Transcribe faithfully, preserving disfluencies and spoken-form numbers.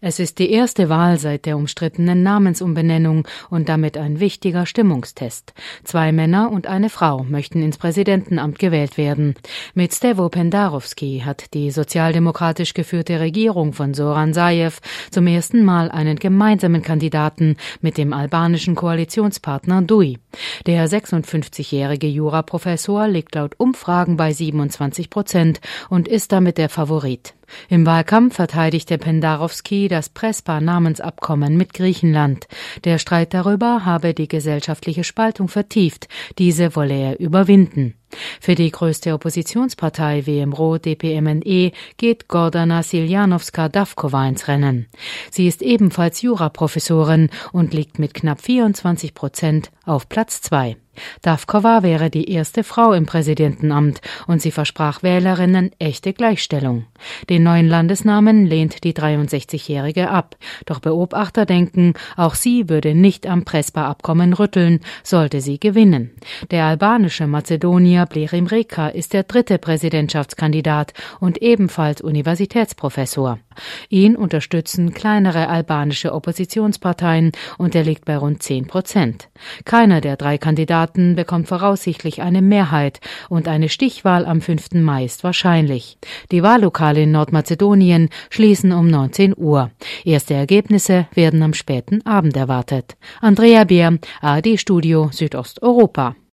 Es ist die erste Wahl seit der umstrittenen Namensumbenennung und damit ein wichtiger Stimmungstest. Zwei Männer und eine Frau möchten ins Präsidentenamt gewählt werden. Mit Stevo Pendarovski hat die sozialdemokratisch geführte Regierung von Zoran Zaev zum ersten Mal einen gemeinsamen Kandidaten mit dem albanischen Koalitionspartner D U I. Der sechsundfünfzigjährige Juraprofessor liegt laut Umfragen bei siebenundzwanzig Prozent und ist damit der Favorit. Im Wahlkampf verteidigte Pendarovski das Prespa-Namensabkommen mit Griechenland. Der Streit darüber habe die gesellschaftliche Spaltung vertieft, diese wolle er überwinden. Für die größte Oppositionspartei W M R O D P M N E geht Gordana Siljanovska-Davkova ins Rennen. Sie ist ebenfalls Juraprofessorin und liegt mit knapp vierundzwanzig Prozent auf Platz zwei. Davkova wäre die erste Frau im Präsidentenamt und sie versprach Wählerinnen echte Gleichstellung. Den neuen Landesnamen lehnt die dreiundsechzigjährige ab. Doch Beobachter denken, auch sie würde nicht am Prespa-Abkommen rütteln, sollte sie gewinnen. Der albanische Mazedonier Blerim Reka ist der dritte Präsidentschaftskandidat und ebenfalls Universitätsprofessor. Ihn unterstützen kleinere albanische Oppositionsparteien und er liegt bei rund zehn Prozent. Keiner der drei Kandidaten bekommt voraussichtlich eine Mehrheit und eine Stichwahl am fünften Mai ist wahrscheinlich. Die Wahllokale in Nordmazedonien schließen um neunzehn Uhr. Erste Ergebnisse werden am späten Abend erwartet. Andrea Beer, A R D Studio Südosteuropa.